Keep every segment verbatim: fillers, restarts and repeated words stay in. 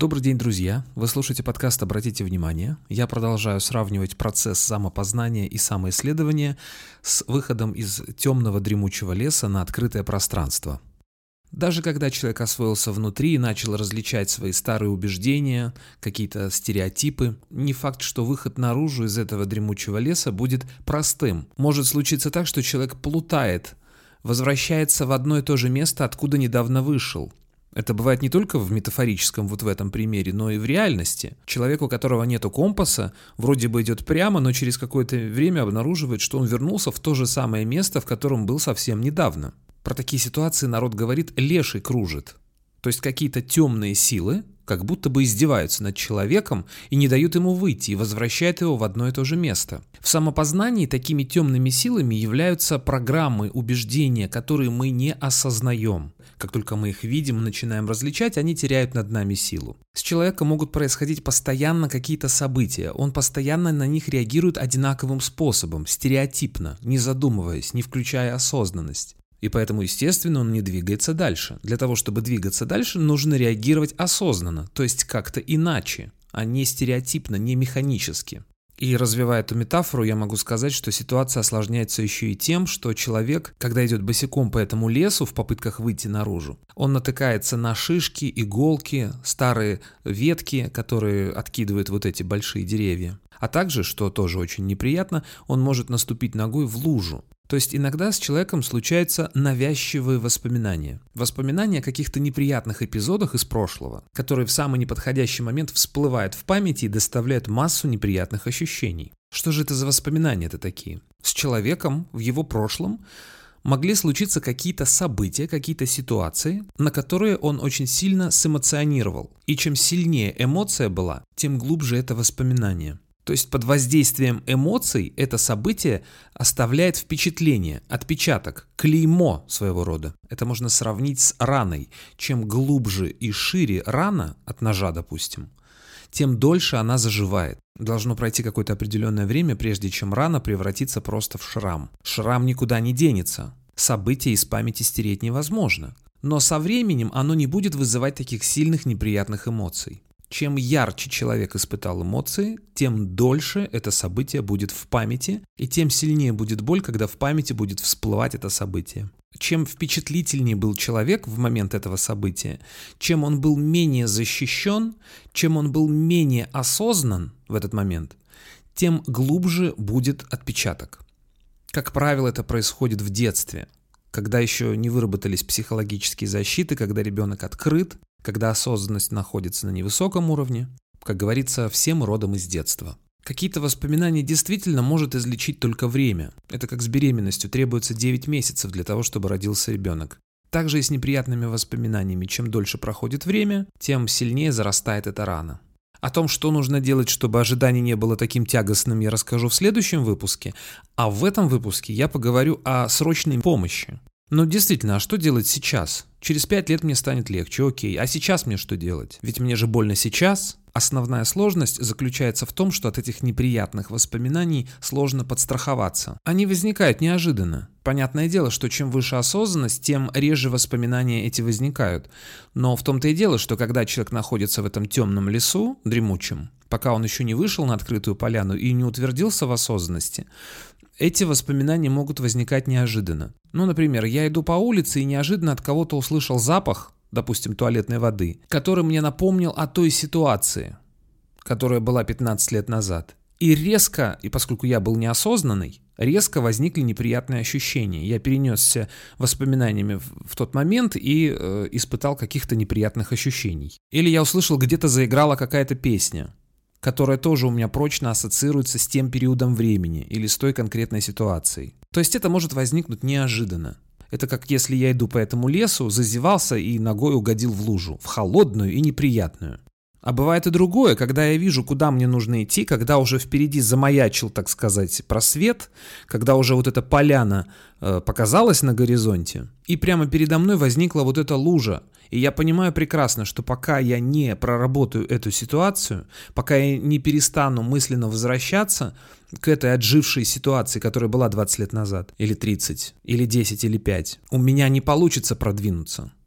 Добрый день, друзья! Вы слушаете подкаст «Обратите внимание». Я продолжаю сравнивать процесс самопознания и самоисследования с выходом из темного дремучего леса на открытое пространство. Даже когда человек освоился внутри и начал различать свои старые убеждения, какие-то стереотипы, не факт, что выход наружу из этого дремучего леса будет простым. Может случиться так, что человек плутает, возвращается в одно и то же место, откуда недавно вышел. Это бывает не только в метафорическом вот в этом примере, но и в реальности. Человек, у которого нету компаса, вроде бы идет прямо, но через какое-то время обнаруживает, что он вернулся в то же самое место, в котором был совсем недавно. Про такие ситуации народ говорит «леший кружит». То есть какие-то темные силы как будто бы издеваются над человеком и не дают ему выйти, и возвращают его в одно и то же место. В самопознании такими темными силами являются программы, убеждения, которые мы не осознаем. Как только мы их видим и начинаем различать, они теряют над нами силу. С человеком могут происходить постоянно какие-то события, он постоянно на них реагирует одинаковым способом, стереотипно, не задумываясь, не включая осознанность. И поэтому, естественно, он не двигается дальше. Для того, чтобы двигаться дальше, нужно реагировать осознанно, то есть как-то иначе, а не стереотипно, не механически. И развивая эту метафору, я могу сказать, что ситуация осложняется еще и тем, что человек, когда идет босиком по этому лесу в попытках выйти наружу, он натыкается на шишки, иголки, старые ветки, которые откидывают вот эти большие деревья. А также, что тоже очень неприятно, он может наступить ногой в лужу. То есть иногда с человеком случаются навязчивые воспоминания. Воспоминания о каких-то неприятных эпизодах из прошлого, которые в самый неподходящий момент всплывают в памяти и доставляют массу неприятных ощущений. Что же это за воспоминания-то такие? С человеком в его прошлом могли случиться какие-то события, какие-то ситуации, на которые он очень сильно сэмоционировал. И чем сильнее эмоция была, тем глубже это воспоминание. То есть под воздействием эмоций это событие оставляет впечатление, отпечаток, клеймо своего рода. Это можно сравнить с раной. Чем глубже и шире рана от ножа, допустим, тем дольше она заживает. Должно пройти какое-то определенное время, прежде чем рана превратится просто в шрам. Шрам никуда не денется. События из памяти стереть невозможно. Но со временем оно не будет вызывать таких сильных неприятных эмоций. Чем ярче человек испытал эмоции, тем дольше это событие будет в памяти, и тем сильнее будет боль, когда в памяти будет всплывать это событие. Чем впечатлительнее был человек в момент этого события, чем он был менее защищен, чем он был менее осознан в этот момент, тем глубже будет отпечаток. Как правило, это происходит в детстве, когда еще не выработались психологические защиты, когда ребенок открыт, когда осознанность находится на невысоком уровне. Как говорится, все мы родом из детства. Какие-то воспоминания действительно может излечить только время. Это как с беременностью, требуется девять месяцев для того, чтобы родился ребенок. Также и с неприятными воспоминаниями. Чем дольше проходит время, тем сильнее зарастает эта рана. О том, что нужно делать, чтобы ожидание не было таким тягостным, я расскажу в следующем выпуске. А в этом выпуске я поговорю о срочной помощи. Но действительно, а что делать сейчас? Через пять лет мне станет легче, окей. А сейчас мне что делать? Ведь мне же больно сейчас. Основная сложность заключается в том, что от этих неприятных воспоминаний сложно подстраховаться. Они возникают неожиданно. Понятное дело, что чем выше осознанность, тем реже воспоминания эти возникают. Но в том-то и дело, что когда человек находится в этом темном лесу, дремучем, пока он еще не вышел на открытую поляну и не утвердился в осознанности, эти воспоминания могут возникать неожиданно. Ну, например, я иду по улице и неожиданно от кого-то услышал запах, допустим, туалетной воды, который мне напомнил о той ситуации, которая была пятнадцать лет назад. И резко, и поскольку я был неосознанный, резко возникли неприятные ощущения. Я перенесся воспоминаниями в, в тот момент и э, испытал каких-то неприятных ощущений. Или я услышал, где-то заиграла какая-то песня, которая тоже у меня прочно ассоциируется с тем периодом времени или с той конкретной ситуацией. То есть это может возникнуть неожиданно. Это как если я иду по этому лесу, зазевался и ногой угодил в лужу, в холодную и неприятную. А бывает и другое, когда я вижу, куда мне нужно идти, когда уже впереди замаячил, так сказать, просвет, когда уже вот эта поляна э, показалась на горизонте, и прямо передо мной возникла вот эта лужа. И я понимаю прекрасно, что пока я не проработаю эту ситуацию, пока я не перестану мысленно возвращаться к этой отжившей ситуации, которая была двадцать лет назад, или тридцать, или десять, или пять, у меня не получится продвинуться.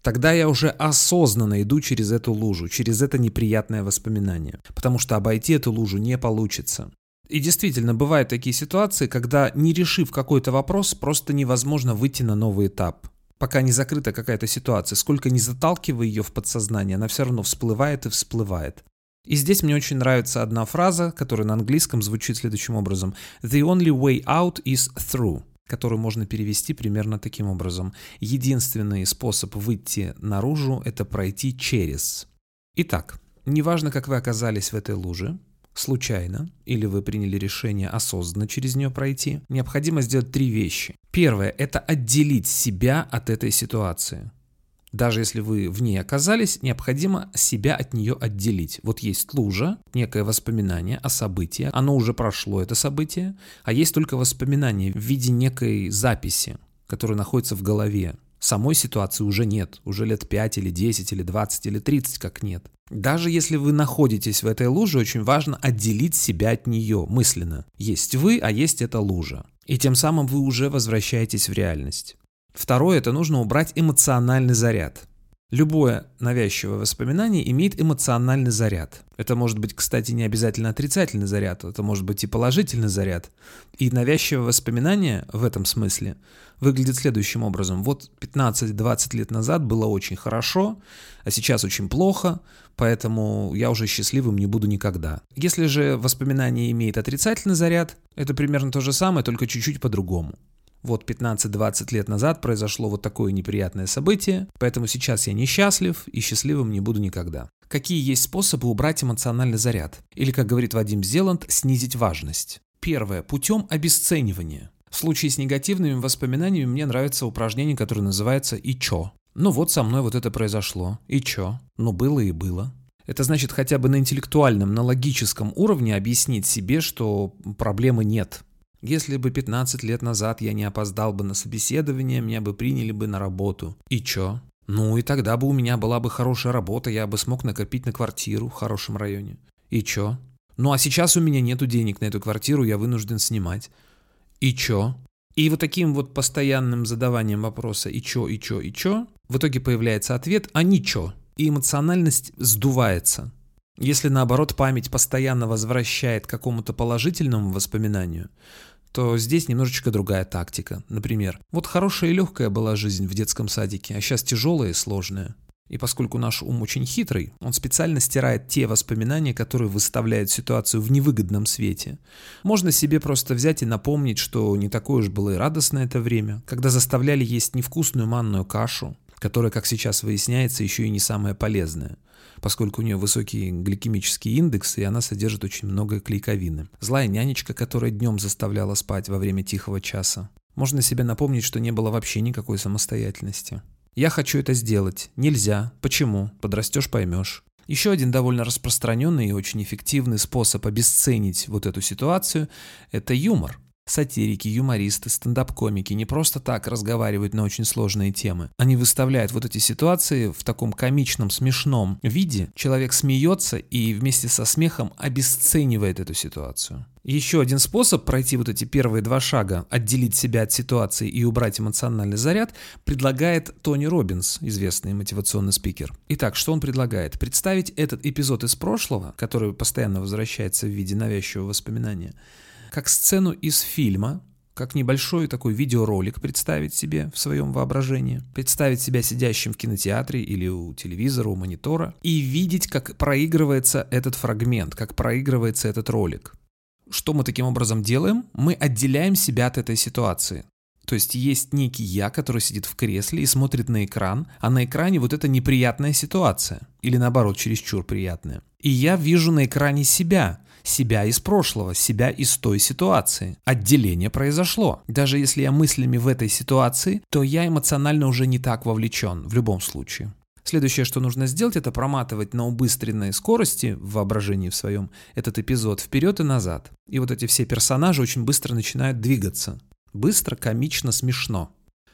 Тогда я уже осознанно иду через эту лужу, через это неприятное воспоминание, потому что обойти эту лужу не получится. И действительно, бывают такие ситуации, когда, не решив какой-то вопрос, просто невозможно выйти на новый этап. Пока не закрыта какая-то ситуация, сколько ни заталкивай ее в подсознание, она все равно всплывает и всплывает. И здесь мне очень нравится одна фраза, которая на английском звучит следующим образом. The only way out is through, которую можно перевести примерно таким образом. Единственный способ выйти наружу – это пройти через. Итак, неважно, как вы оказались в этой луже, случайно, или вы приняли решение осознанно через нее пройти, необходимо сделать три вещи. Первое – это отделить себя от этой ситуации. Даже если вы в ней оказались, необходимо себя от нее отделить. Вот есть лужа, некое воспоминание о событии, оно уже прошло, это событие, а есть только воспоминание в виде некой записи, которая находится в голове. Самой ситуации уже нет, уже лет пять или десять или двадцать или тридцать как нет. Даже если вы находитесь в этой луже, очень важно отделить себя от нее мысленно. Есть вы, а есть эта лужа. И тем самым вы уже возвращаетесь в реальность. Второе – это нужно убрать эмоциональный заряд. Любое навязчивое воспоминание имеет эмоциональный заряд. Это может быть, кстати, не обязательно отрицательный заряд, это может быть и положительный заряд. И навязчивое воспоминание в этом смысле выглядит следующим образом. Вот пятнадцать-двадцать лет назад было очень хорошо, а сейчас очень плохо, поэтому я уже счастливым не буду никогда. Если же воспоминание имеет отрицательный заряд, это примерно то же самое, только чуть-чуть по-другому. Вот пятнадцать-двадцать лет назад произошло вот такое неприятное событие, поэтому сейчас я несчастлив и счастливым не буду никогда. Какие есть способы убрать эмоциональный заряд? Или, как говорит Вадим Зеланд, снизить важность? Первое. Путем обесценивания. В случае с негативными воспоминаниями мне нравится упражнение, которое называется «И чё?». Ну вот со мной вот это произошло. И чё? Ну было и было. Это значит хотя бы на интеллектуальном, на логическом уровне объяснить себе, что проблемы нет. Если бы пятнадцать лет назад я не опоздал бы на собеседование, меня бы приняли бы на работу. И чё? Ну и тогда бы у меня была бы хорошая работа, я бы смог накопить на квартиру в хорошем районе. И чё? Ну а сейчас у меня нету денег на эту квартиру, я вынужден снимать. И чё? И вот таким вот постоянным задаванием вопроса «и чё, и чё, и чё?» в итоге появляется ответ «а ничего». И эмоциональность сдувается. Если наоборот память постоянно возвращает к какому-то положительному воспоминанию, то здесь немножечко другая тактика. Например, вот хорошая и легкая была жизнь в детском садике, а сейчас тяжелая и сложная. И поскольку наш ум очень хитрый, он специально стирает те воспоминания, которые выставляют ситуацию в невыгодном свете. Можно себе просто взять и напомнить, что не такое уж было и радостное это время, когда заставляли есть невкусную манную кашу, которая, как сейчас выясняется, еще и не самая полезная, поскольку у нее высокий гликемический индекс, и она содержит очень много клейковины. Злая нянечка, которая днем заставляла спать во время тихого часа. Можно себе напомнить, что не было вообще никакой самостоятельности. Я хочу это сделать. Нельзя. Почему? Подрастешь, поймешь. Еще один довольно распространенный и очень эффективный способ обесценить вот эту ситуацию – это юмор. Сатирики, юмористы, стендап-комики не просто так разговаривают на очень сложные темы. Они выставляют вот эти ситуации в таком комичном, смешном виде. Человек смеется и вместе со смехом обесценивает эту ситуацию. Еще один способ пройти вот эти первые два шага, отделить себя от ситуации и убрать эмоциональный заряд, предлагает Тони Роббинс, известный мотивационный спикер. Итак, что он предлагает? Представить этот эпизод из прошлого, который постоянно возвращается в виде навязчивого воспоминания, как сцену из фильма, как небольшой такой видеоролик представить себе в своем воображении, представить себя сидящим в кинотеатре или у телевизора, у монитора и видеть, как проигрывается этот фрагмент, как проигрывается этот ролик. Что мы таким образом делаем? Мы отделяем себя от этой ситуации. То есть есть некий я, который сидит в кресле и смотрит на экран, а на экране вот эта неприятная ситуация, или наоборот, чересчур приятная. И я вижу на экране себя, себя из прошлого, себя из той ситуации. Отделение произошло. Даже если я мыслями в этой ситуации, то я эмоционально уже не так вовлечен в любом случае. Следующее, что нужно сделать, это проматывать на убыстренной скорости в воображении в своем этот эпизод вперед и назад. И вот эти все персонажи очень быстро начинают двигаться. Быстро, комично, смешно.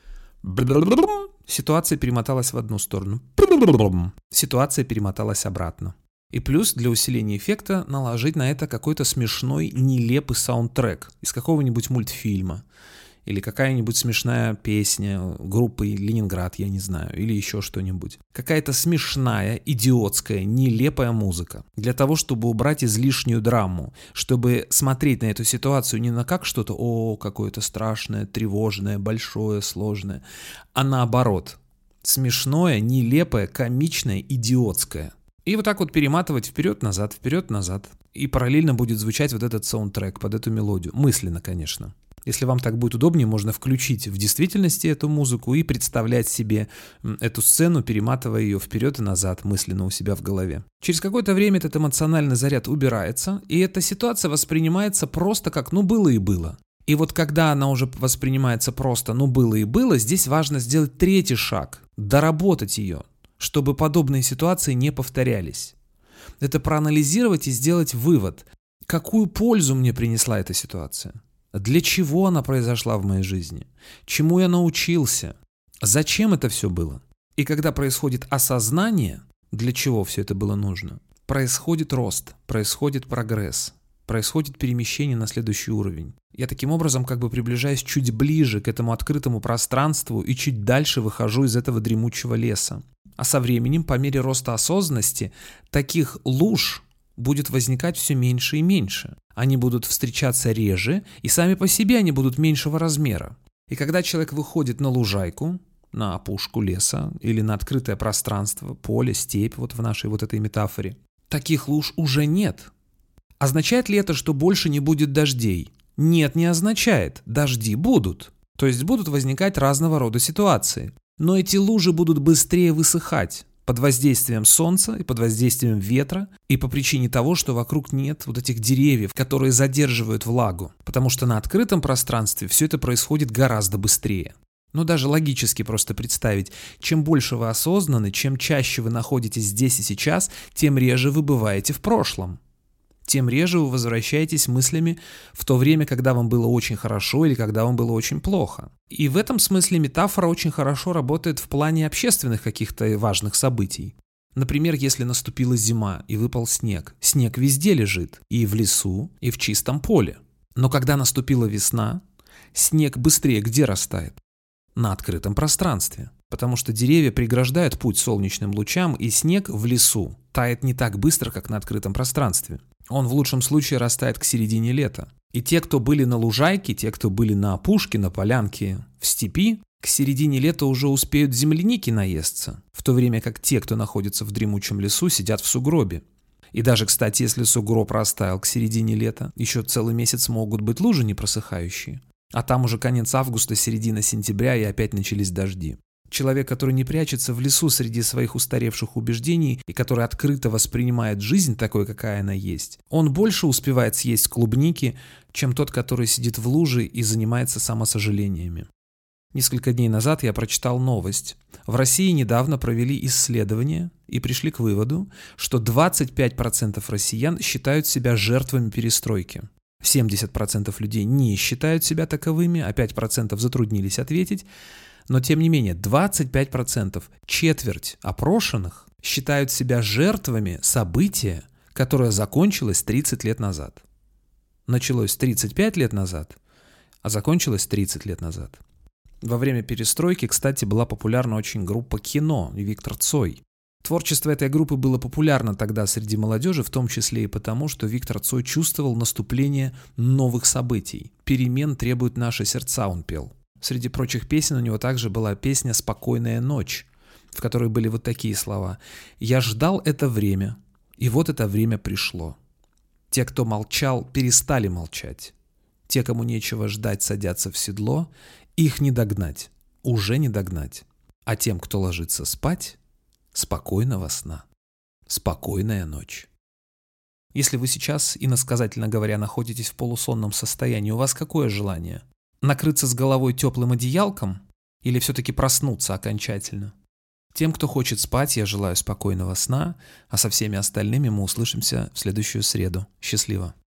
Ситуация перемоталась в одну сторону. Ситуация перемоталась обратно. И плюс для усиления эффекта наложить на это какой-то смешной, нелепый саундтрек из какого-нибудь мультфильма или какая-нибудь смешная песня группы «Ленинград», я не знаю, или еще что-нибудь. Какая-то смешная, идиотская, нелепая музыка. Для того, чтобы убрать излишнюю драму, чтобы смотреть на эту ситуацию не на как что-то, о, какое-то страшное, тревожное, большое, сложное, а наоборот. Смешное, нелепое, комичное, идиотское. И вот так вот перематывать вперед-назад, вперед-назад. И параллельно будет звучать вот этот саундтрек под эту мелодию. Мысленно, конечно. Если вам так будет удобнее, можно включить в действительности эту музыку и представлять себе эту сцену, перематывая ее вперед и назад мысленно у себя в голове. Через какое-то время этот эмоциональный заряд убирается, и эта ситуация воспринимается просто как «ну было и было». И вот когда она уже воспринимается просто «ну было и было», здесь важно сделать третий шаг, доработать ее, чтобы подобные ситуации не повторялись. Это проанализировать и сделать вывод, какую пользу мне принесла эта ситуация. Для чего она произошла в моей жизни? Чему я научился? Зачем это все было? И когда происходит осознание, для чего все это было нужно, происходит рост, происходит прогресс, происходит перемещение на следующий уровень. Я таким образом как бы приближаюсь чуть ближе к этому открытому пространству и чуть дальше выхожу из этого дремучего леса. А со временем, по мере роста осознанности, таких луж будет возникать все меньше и меньше. Они будут встречаться реже, и сами по себе они будут меньшего размера. И когда человек выходит на лужайку, на опушку леса или на открытое пространство, поле, степь, вот в нашей вот этой метафоре, таких луж уже нет. Означает ли это, что больше не будет дождей? Нет, не означает. Дожди будут. То есть будут возникать разного рода ситуации. Но эти лужи будут быстрее высыхать под воздействием солнца и под воздействием ветра, и по причине того, что вокруг нет вот этих деревьев, которые задерживают влагу, потому что на открытом пространстве все это происходит гораздо быстрее. Но даже логически просто представить, чем больше вы осознаны, чем чаще вы находитесь здесь и сейчас, тем реже вы бываете в прошлом. Тем реже вы возвращаетесь мыслями в то время, когда вам было очень хорошо или когда вам было очень плохо. И в этом смысле метафора очень хорошо работает в плане общественных каких-то важных событий. Например, если наступила зима и выпал снег, снег везде лежит, и в лесу, и в чистом поле. Но когда наступила весна, снег быстрее где растает? На открытом пространстве. Потому что деревья преграждают путь солнечным лучам, и снег в лесу тает не так быстро, как на открытом пространстве. Он в лучшем случае растает к середине лета. И те, кто были на лужайке, те, кто были на опушке, на полянке, в степи, к середине лета уже успеют земляники наесться, в то время как те, кто находится в дремучем лесу, сидят в сугробе. И даже, кстати, если сугроб растаял к середине лета, еще целый месяц могут быть лужи не просыхающие. А там уже конец августа, середина сентября, и опять начались дожди. Человек, который не прячется в лесу среди своих устаревших убеждений и который открыто воспринимает жизнь такой, какая она есть, он больше успевает съесть клубники, чем тот, который сидит в луже и занимается самосожалениями. Несколько дней назад я прочитал новость. В России недавно провели исследование и пришли к выводу, что двадцать пять процентов россиян считают себя жертвами перестройки. семьдесят процентов людей не считают себя таковыми, а пять процентов затруднились ответить. Но тем не менее, двадцать пять процентов, четверть опрошенных, считают себя жертвами события, которое закончилось тридцать лет назад. Началось тридцать пять лет назад, а закончилось тридцать лет назад. Во время перестройки, кстати, была популярна очень группа «Кино» и Виктор Цой. Творчество этой группы было популярно тогда среди молодежи, в том числе и потому, что Виктор Цой чувствовал наступление новых событий. «Перемен требуют наши сердца», он пел. Среди прочих песен у него также была песня «Спокойная ночь», в которой были вот такие слова: «Я ждал это время, и вот это время пришло. Те, кто молчал, перестали молчать. Те, кому нечего ждать, садятся в седло. Их не догнать, уже не догнать. А тем, кто ложится спать, спокойного сна. Спокойная ночь». Если вы сейчас, иносказательно говоря, находитесь в полусонном состоянии, у вас какое желание? Накрыться с головой теплым одеялком или все-таки проснуться окончательно? Тем, кто хочет спать, я желаю спокойного сна, а со всеми остальными мы услышимся в следующую среду. Счастливо!